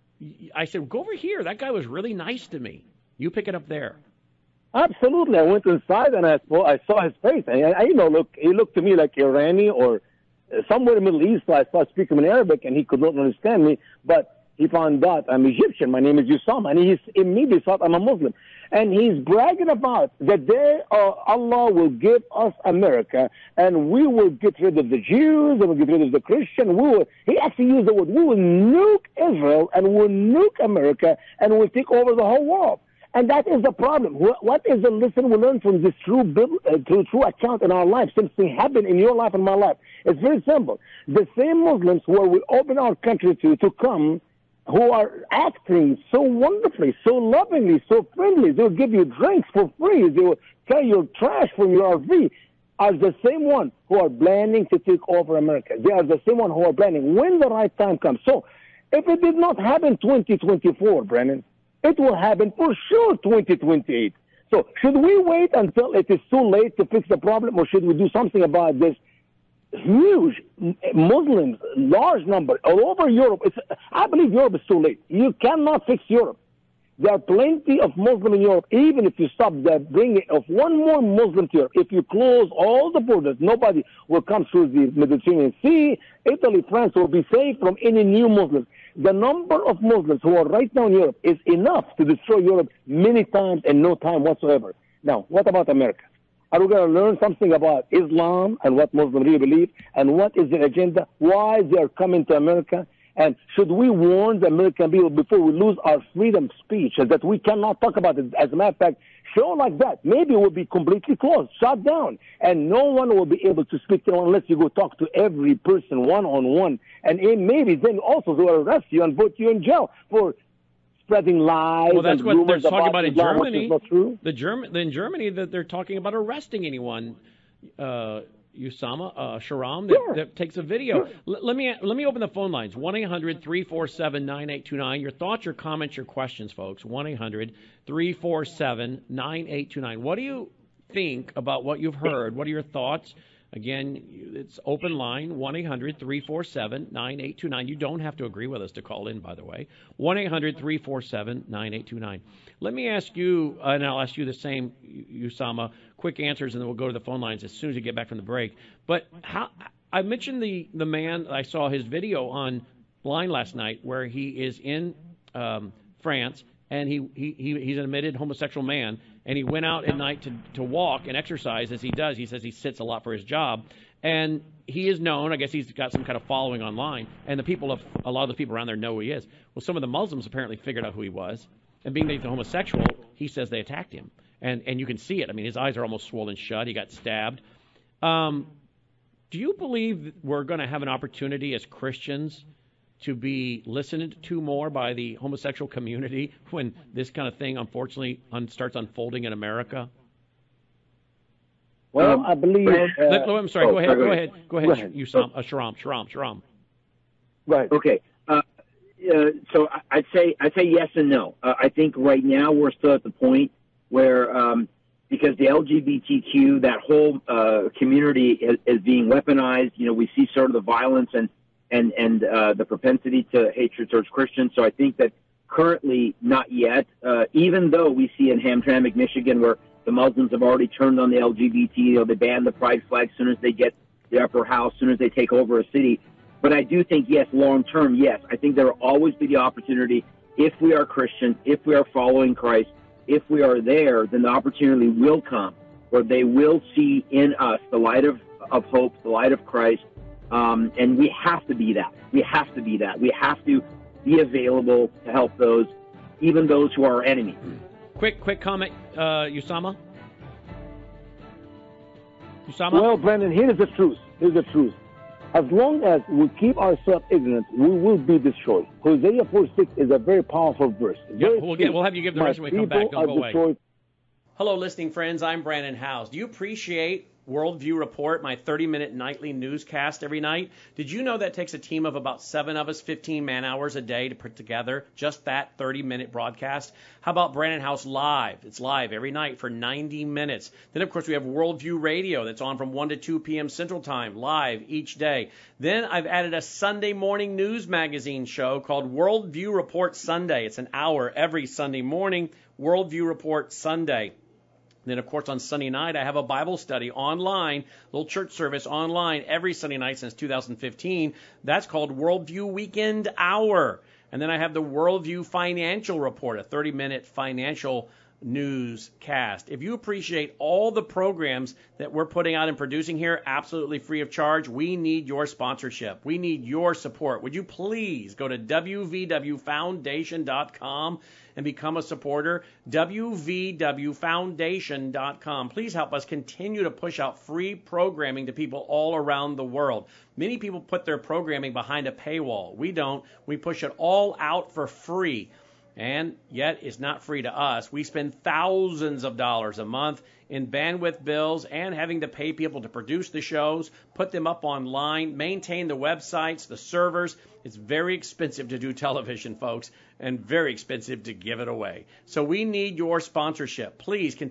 I said, go over here. That guy was really nice to me. You pick it up there. Absolutely. I went inside and I saw, I saw his face. And I, I, you know, look, he looked to me like Iranian or somewhere in the Middle East. So I started speaking in Arabic and he could not understand me. But he found out I'm Egyptian. My name is Usama. And he immediately thought I'm a Muslim. And he's bragging about the day uh, Allah will give us America, and we will get rid of the Jews, and we'll get rid of the Christians. We will, he actually used the word, we will nuke Israel, and we'll nuke America, and we'll take over the whole world. And that is the problem. What is the lesson we learn from this true, uh, true, true account in our life, something happened in your life and my life? It's very simple. The same Muslims who we open our country to, to come, who are acting so wonderfully, so lovingly, so friendly. They'll give you drinks for free. They will carry your trash from your R V, are the same one who are planning to take over America. They are the same one who are planning when the right time comes. So if it did not happen twenty twenty-four, Brennan, it will happen for sure twenty twenty-eight. So should we wait until it is too late to fix the problem, or should we do something about this? Huge Muslims, large number, all over Europe. It's, I believe Europe is too late. You cannot fix Europe. There are plenty of Muslims in Europe. Even if you stop the bringing of one more Muslim to Europe, if you close all the borders, nobody will come through the Mediterranean Sea. Italy, France will be safe from any new Muslims. The number of Muslims who are right now in Europe is enough to destroy Europe many times in no time whatsoever. Now, what about America? Are we going to learn something about Islam and what Muslims really believe and what is their agenda, why they are coming to America? And should we warn the American people before we lose our freedom of speech that we cannot talk about it? As a matter of fact, show like that, maybe it will be completely closed, shut down, and no one will be able to speak to them unless you go talk to every person one-on-one. And maybe then also they will arrest you and put you in jail for spreading lies. Well, that's and what they're rumors talking about about in Islam, Germany. which is not true. The German, in Germany, that they're talking about arresting anyone. Uh, Usama uh, Sharam that, Sure. that takes a video. Sure. L- let me let me open the phone lines. one eight hundred three four seven nine eight two nine. Your thoughts, your comments, your questions, folks. one eight hundred three four seven nine eight two nine. What do you think about what you've heard? What are your thoughts? Again, it's open line, one eight hundred three four seven nine eight two nine. You don't have to agree with us to call in, by the way. one eight hundred three four seven nine eight two nine. Let me ask you, uh, and I'll ask you the same, Usama, quick answers, and then we'll go to the phone lines as soon as we get back from the break. But how I mentioned the, the man, I saw his video online last night where he is in um, France, and he, he, he he's an admitted homosexual man, and he went out at night to, to walk and exercise as he does. He says he sits a lot for his job. And he is known, I guess he's got some kind of following online, and the people of a lot of the people around there know who he is. Well, some of the Muslims apparently figured out who he was, and being that he's a homosexual, he says they attacked him. And and you can see it. I mean, his eyes are almost swollen shut. He got stabbed. Um, do you believe that we're going to have an opportunity as Christians to be listened to more by the homosexual community when this kind of thing, unfortunately, un- starts unfolding in America? Well, Um, I believe... Brad- Uh, Let- I'm sorry. oh, go ahead. sorry, Go go ahead. Go ahead. Go ahead. You, Sam, uh, Sharam. Sharam. Sharam. right. Okay. Uh, uh, so I- I'd say I'd say yes and no. Uh, I think right now we're still at the point where um, because the L G B T Q, that whole uh, community is, is being weaponized. You know, we see sort of the violence and and and uh, the propensity to hatred towards Christians. So I think that currently not yet. Uh, even though we see in Hamtramck, Michigan, where the Muslims have already turned on the L G B T, you know, they ban the pride flag as soon as they get the upper house, as soon as they take over a city. But I do think, yes, long term, yes. I think there will always be the opportunity, if we are Christian, if we are following Christ, if we are there, then the opportunity will come where they will see in us the light of, of hope, the light of Christ. Um, and we have to be that. We have to be that. We have to be available to help those, even those who are our enemies. Quick, quick comment, uh, Usama. Usama. Well, Brandon, here is the truth. Here's the truth. As long as we keep ourselves ignorant, we will be destroyed. Hosea four six is a very powerful verse. Yep, Very we'll get. We'll have you give the My rest when we come back. people Don't are go away. destroyed. Hello, listening friends. I'm Brandon Howes. Do you appreciate Worldview Report, my thirty-minute nightly newscast every night? Did you know that takes a team of about seven of us, fifteen man-hours a day to put together just that thirty-minute broadcast? How about Brandon Howes Live? It's live every night for ninety minutes. Then, of course, we have Worldview Radio that's on from one to two p.m. Central Time, live each day. Then I've added a Sunday morning news magazine show called Worldview Report Sunday. It's an hour every Sunday morning, Worldview Report Sunday. Then, of course, on Sunday night, I have a Bible study online, little church service online every Sunday night since two thousand fifteen. That's called Worldview Weekend Hour. And then I have the Worldview Financial Report, a thirty-minute financial newscast. If you appreciate all the programs that we're putting out and producing here, absolutely free of charge, we need your sponsorship. We need your support. Would you please go to w v w foundation dot com and become a supporter? w v w foundation dot com. Please help us continue to push out free programming to people all around the world. Many people put their programming behind a paywall. We don't. We push it all out for free. And yet it's not free to us. We spend thousands of dollars a month in bandwidth bills and having to pay people to produce the shows, put them up online, maintain the websites, the servers. It's very expensive to do television, folks, and very expensive to give it away. So we need your sponsorship. Please con-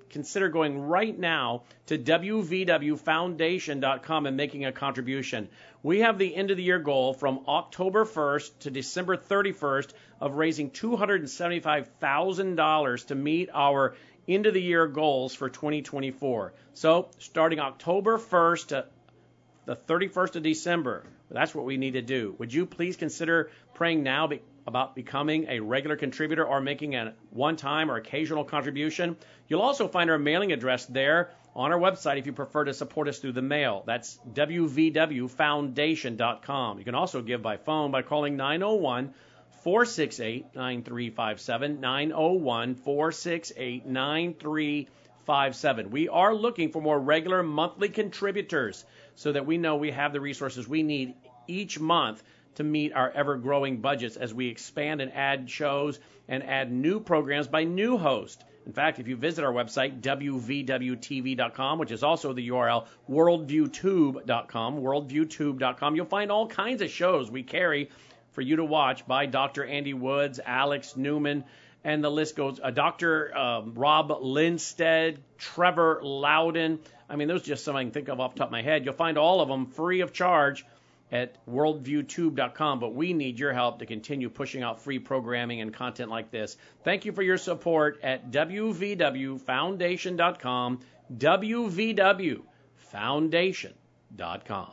consider going right now to W V W foundation dot com and making a contribution. We have the end of the year goal from October first to December thirty-first of raising two hundred seventy-five thousand dollars to meet our end of the year goals for twenty twenty-four. So starting October first to the thirty-first of December, that's what we need to do. Would you please consider praying now be, about becoming a regular contributor or making a one-time or occasional contribution? You'll also find our mailing address there on our website if you prefer to support us through the mail. That's W V W foundation dot com. You can also give by phone by calling nine oh one, four six eight, nine three five seven, nine oh one, four six eight, nine three five seven. We are looking for more regular monthly contributors so that we know we have the resources we need each month to meet our ever-growing budgets as we expand and add shows and add new programs by new hosts. In fact, if you visit our website, W V W T V dot com, which is also the U R L, worldview tube dot com, worldview tube dot com, you'll find all kinds of shows we carry for you to watch by Doctor Andy Woods, Alex Newman, and the list goes, uh, Doctor Um, Rob Lindstedt, Trevor Loudon. I mean, those are just some I can think of off the top of my head. You'll find all of them free of charge at worldview tube dot com, but we need your help to continue pushing out free programming and content like this. Thank you for your support at W V W foundation dot com, W V W foundation dot com.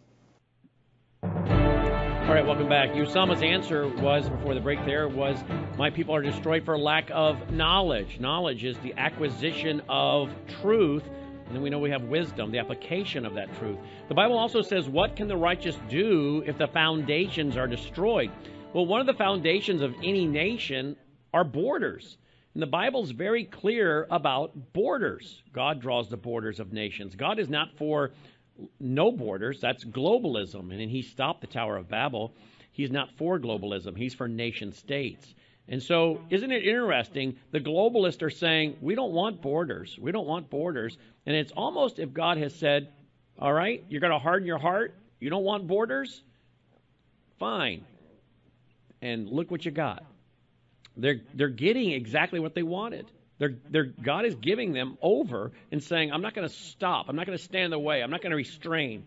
All right, welcome back. Usama's answer was, before the break there, was my people are destroyed for lack of knowledge. Knowledge is the acquisition of truth. And then we know we have wisdom, the application of that truth. The Bible also says, what can the righteous do if the foundations are destroyed? Well, one of the foundations of any nation are borders. And the Bible's very clear about borders. God draws the borders of nations. God is not for no borders. That's globalism. And he stopped the Tower of Babel. He's not for globalism. He's for nation states. And so, isn't it interesting? The globalists are saying, we don't want borders. We don't want borders. And it's almost if God has said, all right, you're going to harden your heart. You don't want borders? Fine. And look what you got. They're they're getting exactly what they wanted. They're, they're, God is giving them over and saying, I'm not going to stop. I'm not going to stand in the way. I'm not going to restrain.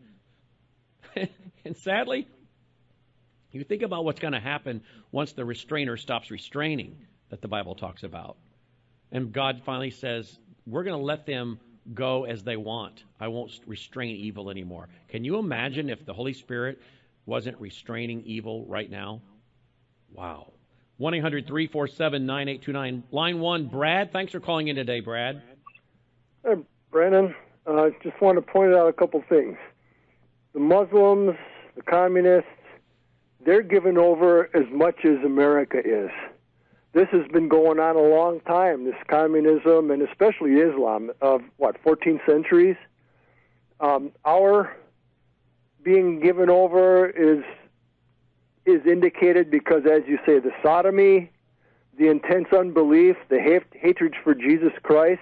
And sadly, you think about what's going to happen once the restrainer stops restraining that the Bible talks about. And God finally says, we're going to let them go as they want. I won't restrain evil anymore. Can you imagine if the Holy Spirit wasn't restraining evil right now? Wow. one eight hundred three four seven nine eight two nine. Line one, Brad. Thanks for calling in today, Brad. Hey, Brandon. I uh, just want to point out a couple things. The Muslims, the communists, they're giving over as much as America is. This has been going on a long time, this communism and especially Islam of, what, fourteen centuries? Um, our being given over is is indicated because, as you say, the sodomy, the intense unbelief, the ha- hatred for Jesus Christ,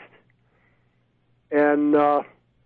and uh,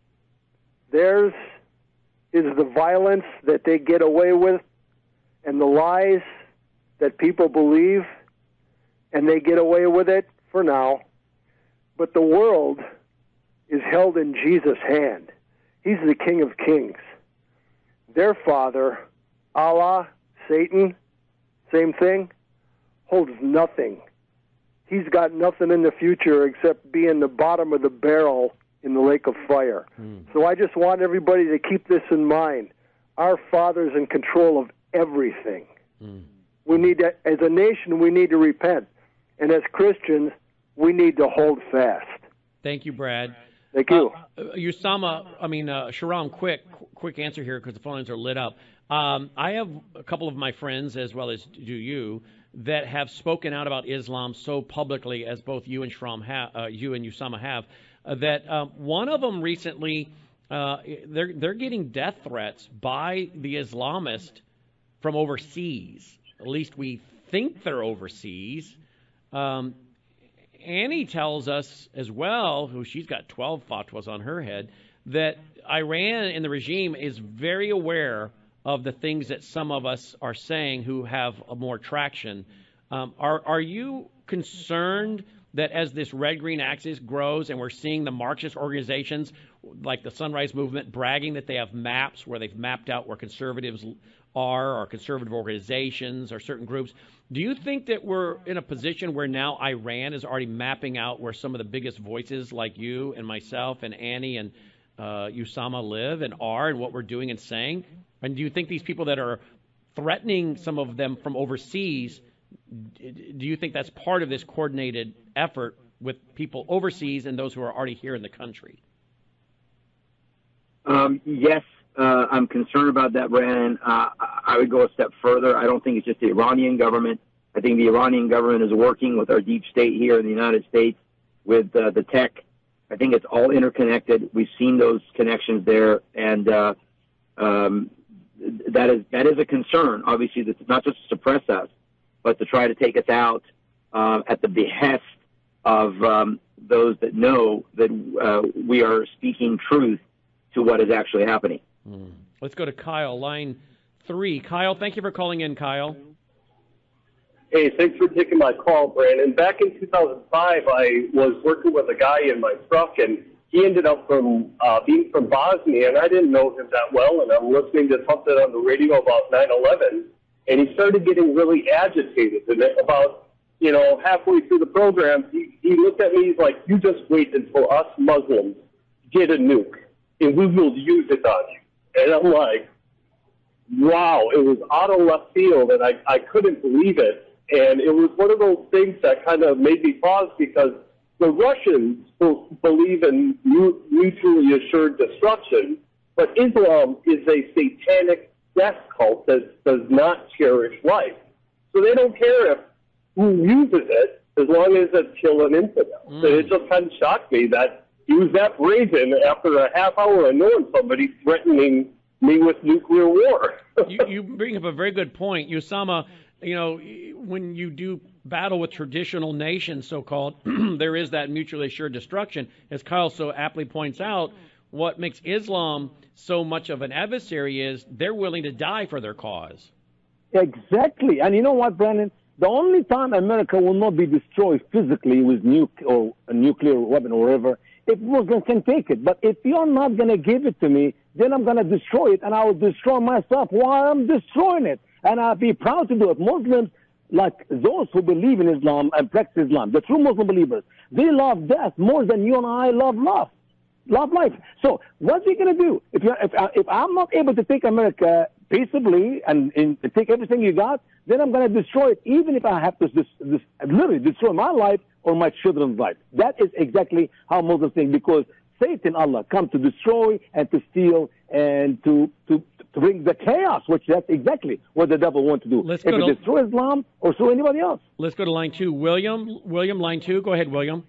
theirs is the violence that they get away with and the lies that people believe, and they get away with it for now. But the world is held in Jesus' hand. He's the King of Kings. Their father, Allah, Satan, same thing, holds nothing. He's got nothing in the future except being the bottom of the barrel in the lake of fire. Mm. So I just want everybody to keep this in mind. Our Father's in control of everything. Mm. We need to, as a nation, we need to repent. And as Christians, we need to hold fast. Thank you, Brad. Thank you. Uh, Usama, I mean, uh, Sharam, quick, quick answer here because the phone lines are lit up. Um, I have a couple of my friends, as well as do you, that have spoken out about Islam so publicly, as both you and Shram ha- uh, you and Usama have, uh, that um, one of them recently, uh, they're they're getting death threats by the Islamists from overseas. At least we think they're overseas. Um, Annie tells us as well, who she's got twelve fatwas on her head, that Iran and the regime is very aware of the things that some of us are saying who have more traction. Um, are are you concerned that as this red-green axis grows and we're seeing the Marxist organizations like the Sunrise Movement bragging that they have maps where they've mapped out where conservatives are or conservative organizations or certain groups, do you think that we're in a position where now Iran is already mapping out where some of the biggest voices like you and myself and Annie and uh, Usama live and are and what we're doing and saying? And do you think these people that are threatening some of them from overseas, do you think that's part of this coordinated effort with people overseas and those who are already here in the country? Um, yes, uh, I'm concerned about that, Brandon. Uh, I would go a step further. I don't think it's just the Iranian government. I think the Iranian government is working with our deep state here in the United States with uh, the tech. I think it's all interconnected. We've seen those connections there, and uh, um, that is that is a concern. Obviously, that's not just to suppress us, but to try to take us out uh, at the behest of um, those that know that uh, we are speaking truth to what is actually happening. Mm. Let's go to Kyle, line three. Kyle, thank you for calling in, Kyle. Hey, thanks for taking my call, Brandon. Back in two thousand five, I was working with a guy in my truck, and he ended up from uh, being from Bosnia, and I didn't know him that well, and I'm listening to something on the radio about nine eleven, and he started getting really agitated. And about, you know, halfway through the program, he, he looked at me, he's like, you just wait until us Muslims get a nuke, and we will use it on you. And I'm like, wow, it was out of left field, and I, I couldn't believe it. And it was one of those things that kind of made me pause, because the Russians believe in mutually assured destruction, but Islam is a satanic death cult that does not cherish life. So they don't care if who uses it, as long as it's killing infidels. Mm. And it just kind of shocked me that he was that brazen after a half hour of knowing somebody threatening me with nuclear war. you, you bring up a very good point. Usama, you know, when you do battle with traditional nations, so-called, there is that mutually assured destruction. As Kyle so aptly points out, what makes Islam so much of an adversary is they're willing to die for their cause. Exactly. And you know what, Brandon? The only time America will not be destroyed physically with nuke or a nuclear weapon or whatever, if Muslims can take it. But if you're not going to give it to me, then I'm going to destroy it, and I will destroy myself while I'm destroying it. And I'll be proud to do it. Muslims, like those who believe in Islam and practice Islam, the true Muslim believers, they love death more than you and I love love, love life. So what's he going to do? If, you're, if, if I'm not able to take America peaceably and, and take everything you got, then I'm going to destroy it, even if I have to dis, dis, literally destroy my life or my children's life. That is exactly how Muslims think, because Satan, Allah, come to destroy and to steal and to, to, to bring the chaos, which that's exactly what the devil wants to do. Let's if go it to, destroy Islam or destroy anybody else. Let's go to line two. William, William, line two. Go ahead, William.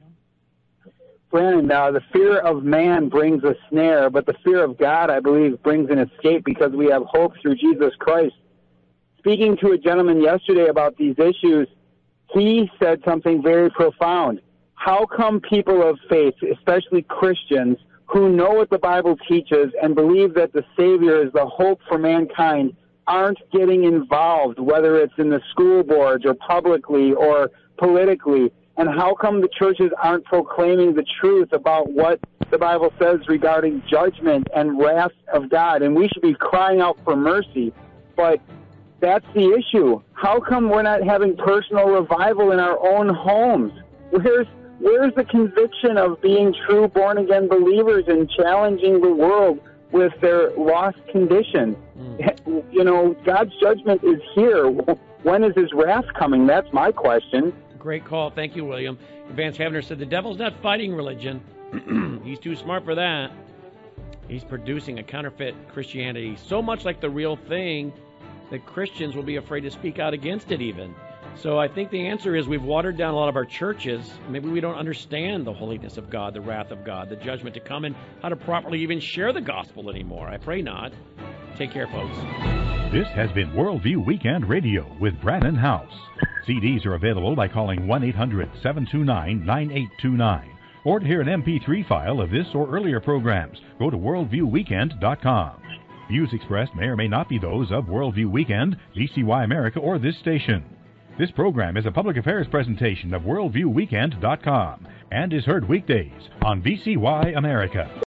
Brandon, uh, the fear of man brings a snare, but the fear of God, I believe, brings an escape, because we have hope through Jesus Christ. Speaking to a gentleman yesterday about these issues, he said something very profound. How come people of faith, especially Christians, who know what the Bible teaches and believe that the Savior is the hope for mankind, aren't getting involved, whether it's in the school boards or publicly or politically? And how come the churches aren't proclaiming the truth about what the Bible says regarding judgment and wrath of God? And we should be crying out for mercy, but that's the issue. How come we're not having personal revival in our own homes? Where's Where's the conviction of being true born-again believers and challenging the world with their lost condition? Mm. You know, God's judgment is here. When is his wrath coming? That's my question. Great call. Thank you, William. Vance Havner said the devil's not fighting religion. He's too smart for that. He's producing a counterfeit Christianity, so much like the real thing that Christians will be afraid to speak out against it even. So I think the answer is we've watered down a lot of our churches. Maybe we don't understand the holiness of God, the wrath of God, the judgment to come, and how to properly even share the gospel anymore. I pray not. Take care, folks. This has been Worldview Weekend Radio with Brannon Howse. C Ds are available by calling one eight hundred seven two nine nine eight two nine. Or to hear an M P three file of this or earlier programs, go to worldview weekend dot com. Views expressed may or may not be those of Worldview Weekend, D C Y America, or this station. This program is a public affairs presentation of worldview weekend dot com and is heard weekdays on V C Y America.